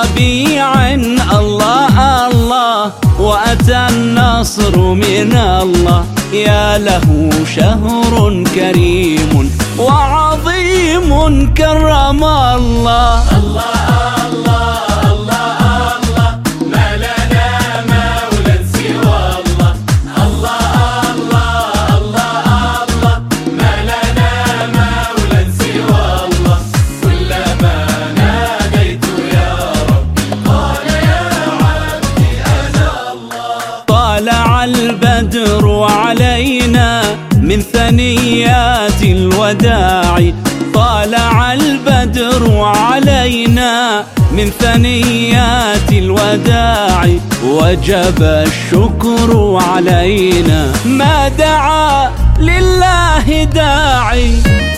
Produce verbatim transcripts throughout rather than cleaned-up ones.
ربيع الله الله، وأتى النصر من الله. يا له شهر كريم وعظيم كرم الله. طلع البدر علينا من ثنيات الوداع، طلع البدر علينا من ثنيات الوداع، وجب الشكر علينا ما دعا لله داعي.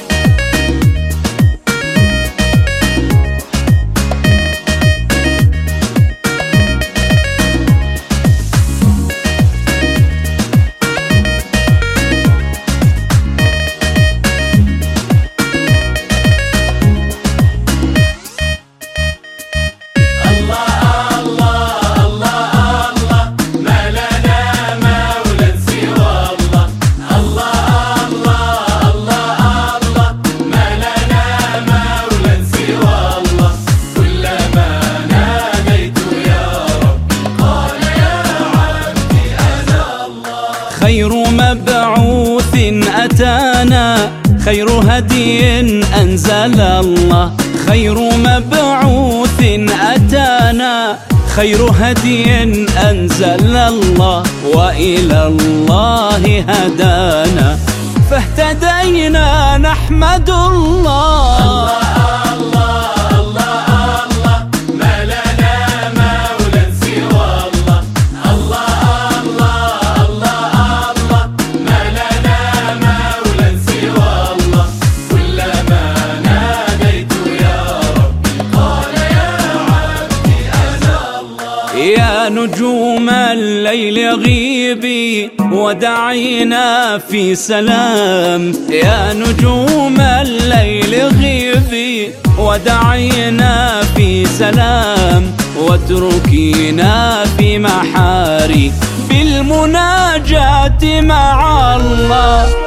خير مبعوث أتانا، خير هدي أنزل الله. خير مبعوث أتانا، خير هدي أنزل الله. وإلى الله هدانا فاهتدينا نحمد الله. يا نجوم الليل غيبي ودعينا في سلام. يا نجوم الليل غيبي ودعينا في سلام، واتركينا في محاري بالمناجاة مع الله.